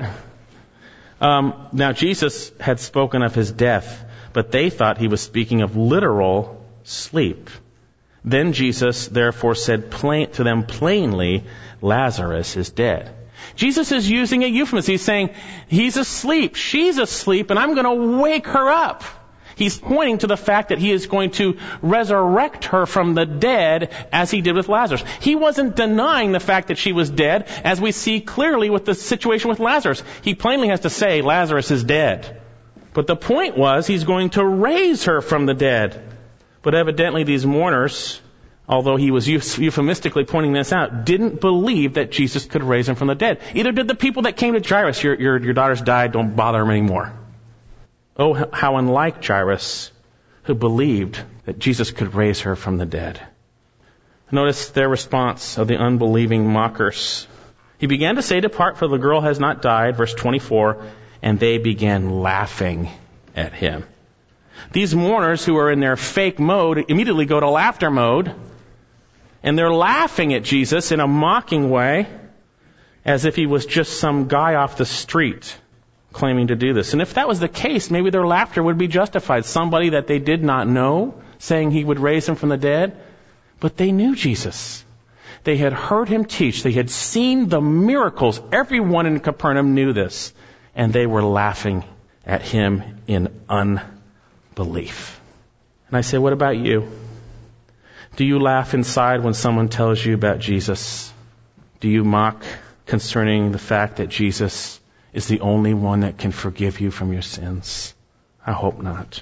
Now Jesus had spoken of his death, but they thought he was speaking of literal sleep. Then Jesus therefore said to them plainly, Lazarus is dead. Jesus is using a euphemism. He's saying, he's asleep, she's asleep, and I'm going to wake her up. He's pointing to the fact that he is going to resurrect her from the dead as he did with Lazarus. He wasn't denying the fact that she was dead, as we see clearly with the situation with Lazarus. He plainly has to say, Lazarus is dead. But the point was, he's going to raise her from the dead. But evidently these mourners, although he was euphemistically pointing this out, didn't believe that Jesus could raise him from the dead. Either did the people that came to Jairus, your daughter's died, don't bother him anymore. Oh, how unlike Jairus, who believed that Jesus could raise her from the dead. Notice their response of the unbelieving mockers. He began to say, depart, for the girl has not died, verse 24, and they began laughing at him. These mourners who are in their fake mode immediately go to laughter mode, and they're laughing at Jesus in a mocking way, as if he was just some guy off the street claiming to do this. And if that was the case, maybe their laughter would be justified. Somebody that they did not know saying he would raise him from the dead. But they knew Jesus. They had heard him teach. They had seen the miracles. Everyone in Capernaum knew this. And they were laughing at him in unbelief. And I say, what about you? Do you laugh inside when someone tells you about Jesus? Do you mock concerning the fact that Jesus is the only one that can forgive you from your sins? I hope not.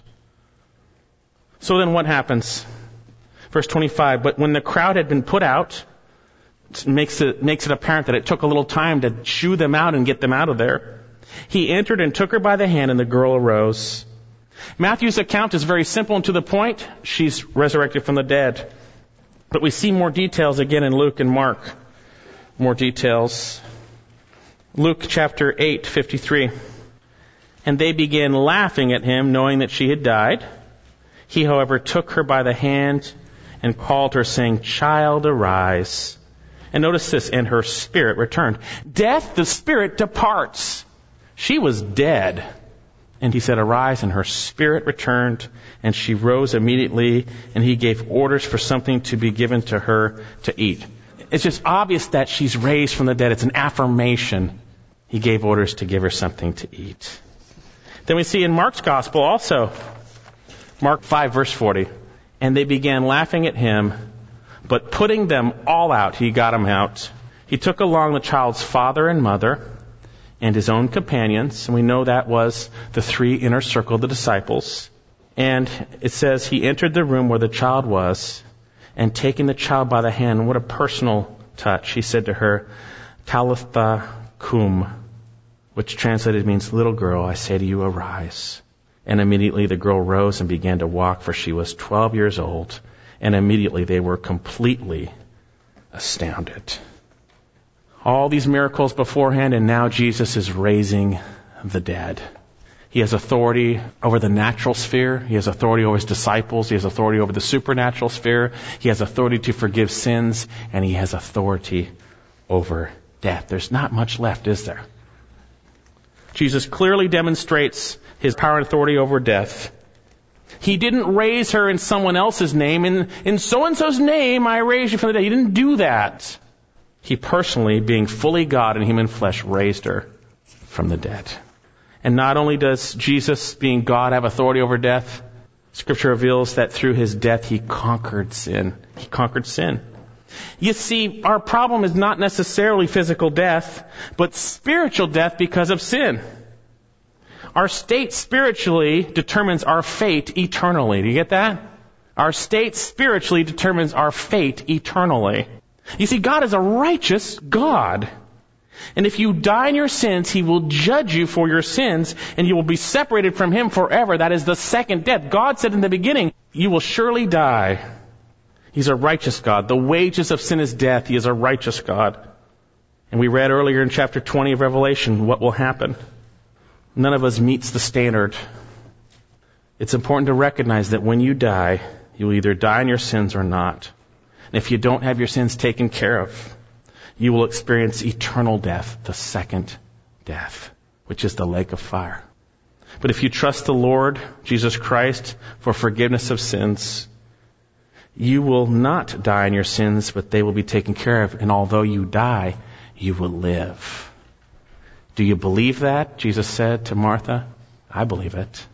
So then what happens? Verse 25, but when the crowd had been put out, it makes it apparent that it took a little time to shoo them out and get them out of there. He entered and took her by the hand, and the girl arose. Matthew's account is very simple and to the point. She's resurrected from the dead. But we see more details again in Luke and Mark. More details. Luke chapter 8:53. And they began laughing at him, knowing that she had died. He, however, took her by the hand and called her, saying, Child, arise. And notice this, and her spirit returned. Death, the spirit departs. She was dead. And he said, Arise, and her spirit returned, and she rose immediately, and he gave orders for something to be given to her to eat. It's just obvious that she's raised from the dead. It's an affirmation. He gave orders to give her something to eat. Then we see in Mark's gospel also, Mark 5, verse 40, And they began laughing at him, but putting them all out, he got them out. He took along the child's father and mother and his own companions, and we know that was the three inner circle, the disciples. And it says he entered the room where the child was, and taking the child by the hand, what a personal touch, he said to her, Talitha cum, which translated means, little girl, I say to you, arise. And immediately the girl rose and began to walk, for she was 12 years old. And immediately they were completely astounded. All these miracles beforehand, and now Jesus is raising the dead. He has authority over the natural sphere. He has authority over his disciples. He has authority over the supernatural sphere. He has authority to forgive sins, and he has authority over death. There's not much left, is there? Jesus clearly demonstrates his power and authority over death. He didn't raise her in someone else's name. In so-and-so's name, I raised you from the dead. He didn't do that. He personally, being fully God in human flesh, raised her from the dead. And not only does Jesus, being God, have authority over death, Scripture reveals that through his death, he conquered sin. He conquered sin. You see, our problem is not necessarily physical death, but spiritual death because of sin. Our state spiritually determines our fate eternally. Do you get that? Our state spiritually determines our fate eternally. You see, God is a righteous God. And if you die in your sins, he will judge you for your sins, and you will be separated from him forever. That is the second death. God said in the beginning, you will surely die. He's a righteous God. The wages of sin is death. He is a righteous God. And we read earlier in chapter 20 of Revelation what will happen. None of us meets the standard. It's important to recognize that when you die, you will either die in your sins or not. And if you don't have your sins taken care of, you will experience eternal death, the second death, which is the lake of fire. But if you trust the Lord Jesus Christ for forgiveness of sins, you will not die in your sins, but they will be taken care of. And although you die, you will live. Do you believe that? Jesus said to Martha. I believe it.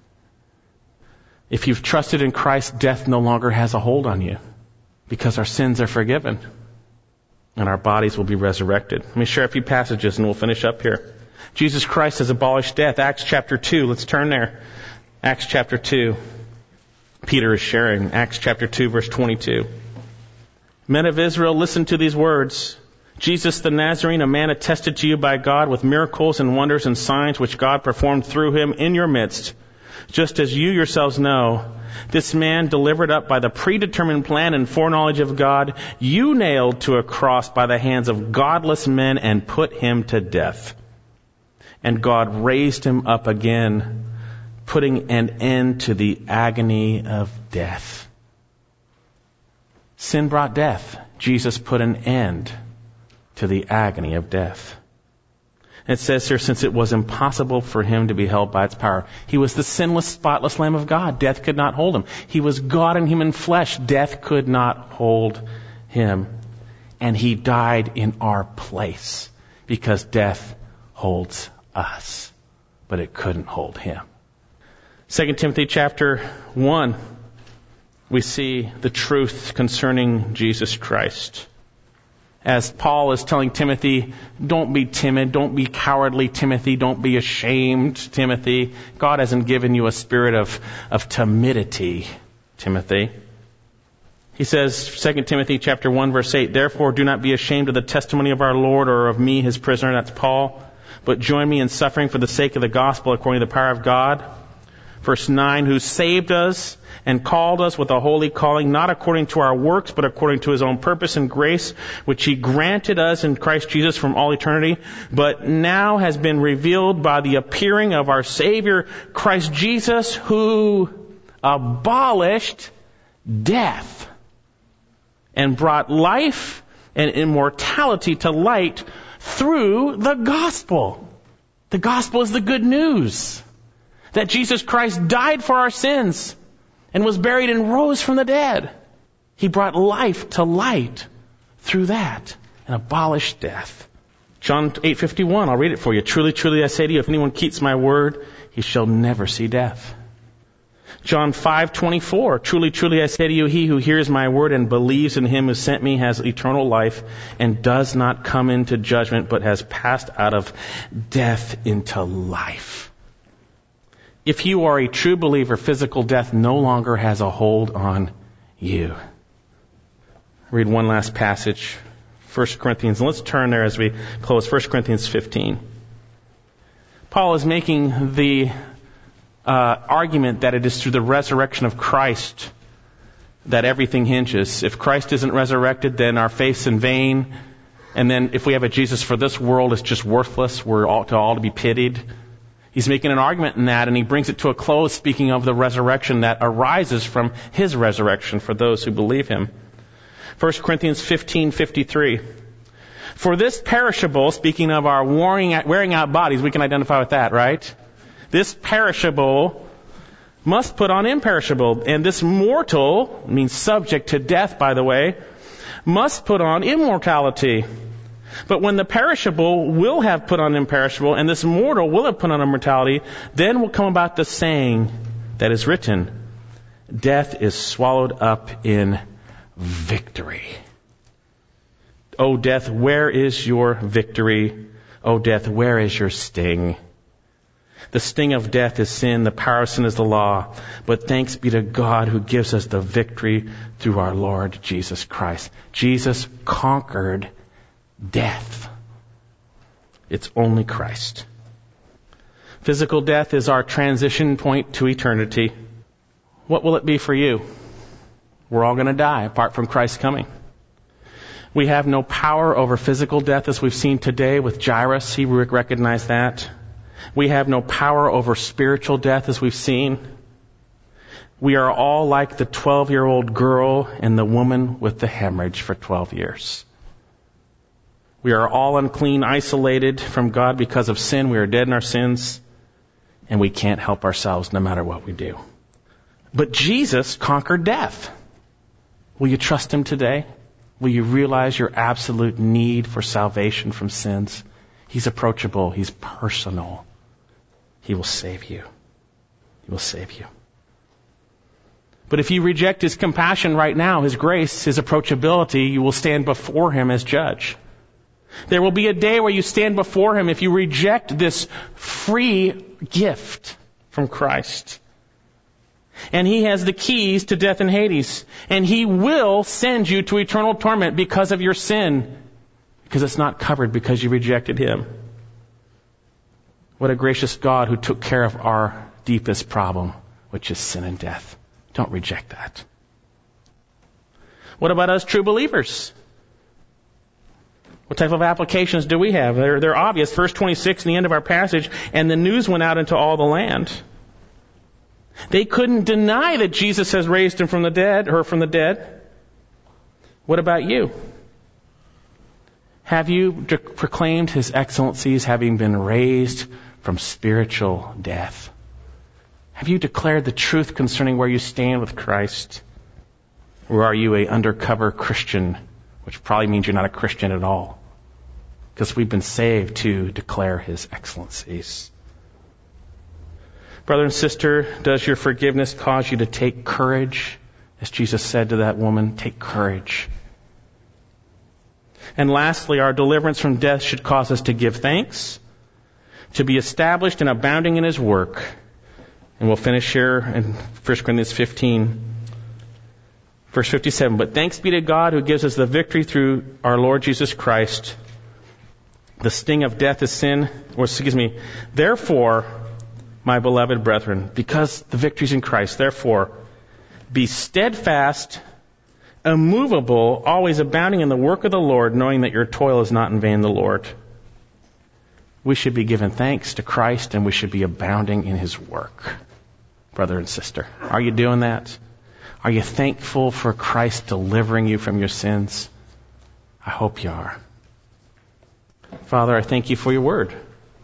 If you've trusted in Christ, death no longer has a hold on you because our sins are forgiven and our bodies will be resurrected. Let me share a few passages and we'll finish up here. Jesus Christ has abolished death. Acts chapter 2. Let's turn there. Acts chapter 2. Peter is sharing. Acts chapter 2, verse 22. Men of Israel, listen to these words. Jesus the Nazarene, a man attested to you by God with miracles and wonders and signs which God performed through him in your midst, just as you yourselves know. This man, delivered up by the predetermined plan and foreknowledge of God, you nailed to a cross by the hands of godless men and put him to death. And God raised him up again, putting an end to the agony of death. Sin brought death. Jesus put an end to the agony of death. It says here, since it was impossible for him to be held by its power. He was the sinless, spotless Lamb of God. Death could not hold him. He was God in human flesh. Death could not hold him. And he died in our place because death holds us. But it couldn't hold him. 2 Timothy chapter 1, we see the truth concerning Jesus Christ. As Paul is telling Timothy, don't be timid, don't be cowardly, Timothy, don't be ashamed, Timothy. God hasn't given you a spirit of timidity, Timothy. He says, 2 Timothy chapter 1, verse 8, therefore do not be ashamed of the testimony of our Lord or of me, his prisoner, that's Paul, but join me in suffering for the sake of the gospel according to the power of God. Verse 9, who saved us and called us with a holy calling, not according to our works, but according to his own purpose and grace, which he granted us in Christ Jesus from all eternity, but now has been revealed by the appearing of our Savior, Christ Jesus, who abolished death and brought life and immortality to light through the gospel. The gospel is the good news that Jesus Christ died for our sins and was buried and rose from the dead. He brought life to light through that and abolished death. John 8:51, I'll read it for you. Truly, truly, I say to you, if anyone keeps my word, he shall never see death. John 5:24, truly, truly, I say to you, he who hears my word and believes in him who sent me has eternal life and does not come into judgment, but has passed out of death into life. If you are a true believer, physical death no longer has a hold on you. Read one last passage, 1 Corinthians. And let's turn there as we close, 1 Corinthians 15. Paul is making the argument that it is through the resurrection of Christ that everything hinges. If Christ isn't resurrected, then our faith's in vain. And then if we have a Jesus for this world, it's just worthless. We're all to be pitied. He's making an argument in that, and he brings it to a close, speaking of the resurrection that arises from his resurrection for those who believe him. 1 Corinthians 15:53. For this perishable, speaking of our wearing out bodies, we can identify with that, right? This perishable must put on imperishable. And this mortal, means subject to death, by the way, must put on immortality. But when the perishable will have put on imperishable, and this mortal will have put on immortality, then will come about the saying that is written, death is swallowed up in victory. O death, where is your victory? O death, where is your sting? The sting of death is sin. The power of sin is the law. But thanks be to God who gives us the victory through our Lord Jesus Christ. Jesus conquered death. It's only Christ. Physical death is our transition point to eternity. What will it be for you? We're all going to die apart from Christ's coming. We have no power over physical death as we've seen today with Jairus. He recognized that. We have no power over spiritual death as we've seen. We are all like the 12-year-old girl and the woman with the hemorrhage for 12 years. We are all unclean, isolated from God because of sin. We are dead in our sins, and we can't help ourselves no matter what we do. But Jesus conquered death. Will you trust him today? Will you realize your absolute need for salvation from sins? He's approachable. He's personal. He will save you. He will save you. But if you reject his compassion right now, his grace, his approachability, you will stand before him as judge. There will be a day where you stand before him if you reject this free gift from Christ. And he has the keys to death and Hades. And he will send you to eternal torment because of your sin. Because it's not covered because you rejected him. What a gracious God who took care of our deepest problem, which is sin and death. Don't reject that. What about us true believers? What type of applications do we have? They're obvious. Verse 26 in the end of our passage, and the news went out into all the land. They couldn't deny that Jesus has raised him from the dead, her from the dead. What about you? Have you proclaimed his excellencies having been raised from spiritual death? Have you declared the truth concerning where you stand with Christ? Or are you an undercover Christian, which probably means you're not a Christian at all? Because we've been saved to declare his excellencies. Brother and sister, does your forgiveness cause you to take courage? As Jesus said to that woman, take courage. And lastly, our deliverance from death should cause us to give thanks, to be established and abounding in his work. And we'll finish here in 1 Corinthians 15, verse 57. But thanks be to God who gives us the victory through our Lord Jesus Christ. The sting of death is sin, therefore, my beloved brethren, because the victory's in Christ, therefore, be steadfast, immovable, always abounding in the work of the Lord, knowing that your toil is not in vain in the Lord. We should be giving thanks to Christ, and we should be abounding in his work. Brother and sister, are you doing that? Are you thankful for Christ delivering you from your sins? I hope you are. Father, I thank you for your word.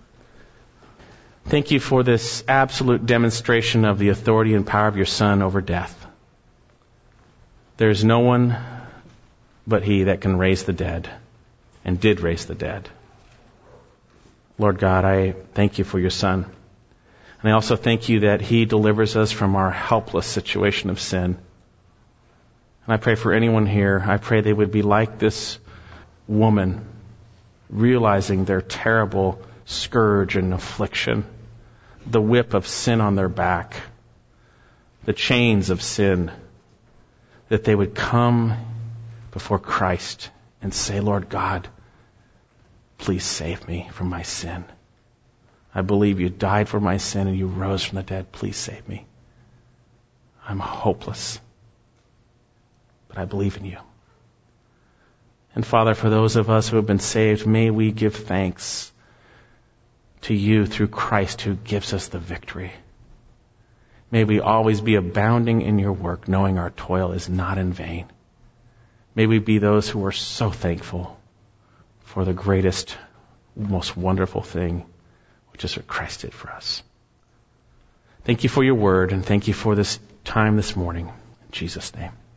Thank you for this absolute demonstration of the authority and power of your Son over death. There is no one but he that can raise the dead, and did raise the dead. Lord God, I thank you for your Son. And I also thank you that He delivers us from our helpless situation of sin. And I pray for anyone here, I pray they would be like this woman, realizing their terrible scourge and affliction, the whip of sin on their back, the chains of sin, that they would come before Christ and say, Lord God, please save me from my sin. I believe you died for my sin and you rose from the dead. Please save me. I'm hopeless, but I believe in you. And Father, for those of us who have been saved, may we give thanks to you through Christ who gives us the victory. May we always be abounding in your work, knowing our toil is not in vain. May we be those who are so thankful for the greatest, most wonderful thing, which is what Christ did for us. Thank you for your word, and thank you for this time this morning. In Jesus' name.